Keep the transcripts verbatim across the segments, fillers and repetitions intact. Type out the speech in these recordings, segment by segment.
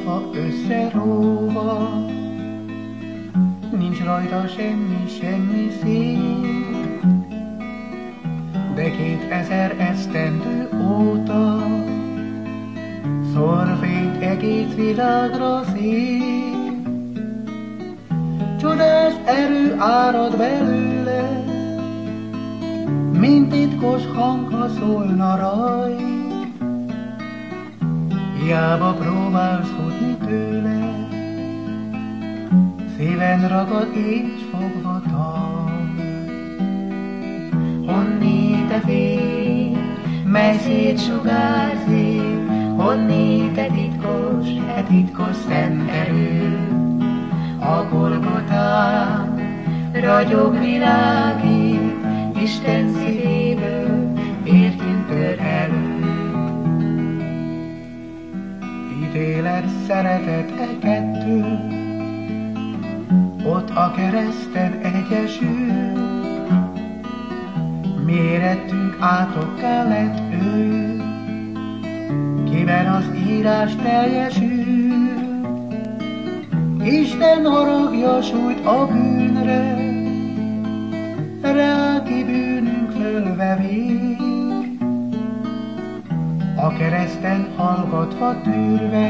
ha összeróva, nincs rajta semmi, semmi szép, de kétezer esztendő óta szor fényt egész világra szép. Csodás erő árad belőle, mint titkos hang, ha szólna raj. Hiába próbálsz futni tőle, szíven ragad és fogva tart. Honnét a fény, mely szétsugárzik, honnét e titkos, e titkos szent erő. A Golgotán ragyog világít, Isten szívéből értünk tör elő. Ítélet, szeretet e kettő, ott a kereszten egyesül. Mérettünk átokká lett ő, kiben az írás teljesül. Isten haragja sújt a bűnre, rá ki bűnünk fölvevé. A kereszten hallgatva tűrve,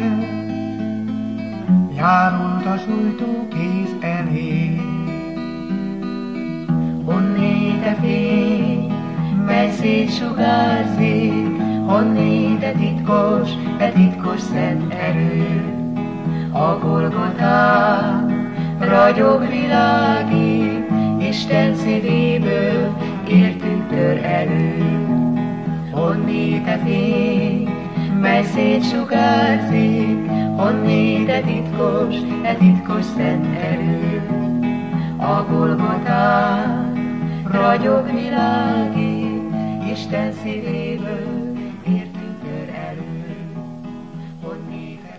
járult a sújtó kéz elé. Honnét e fény, mely szétsugárzik, honnét e titkos, e titkos szent erő. A Golgotán ragyog világít, Isten szívéből értünk tör elő. Honnét e fény, mely szétsugárzik, honnét e titkos, e titkos szent erő. A Golgotán ragyog világít, Isten szívéből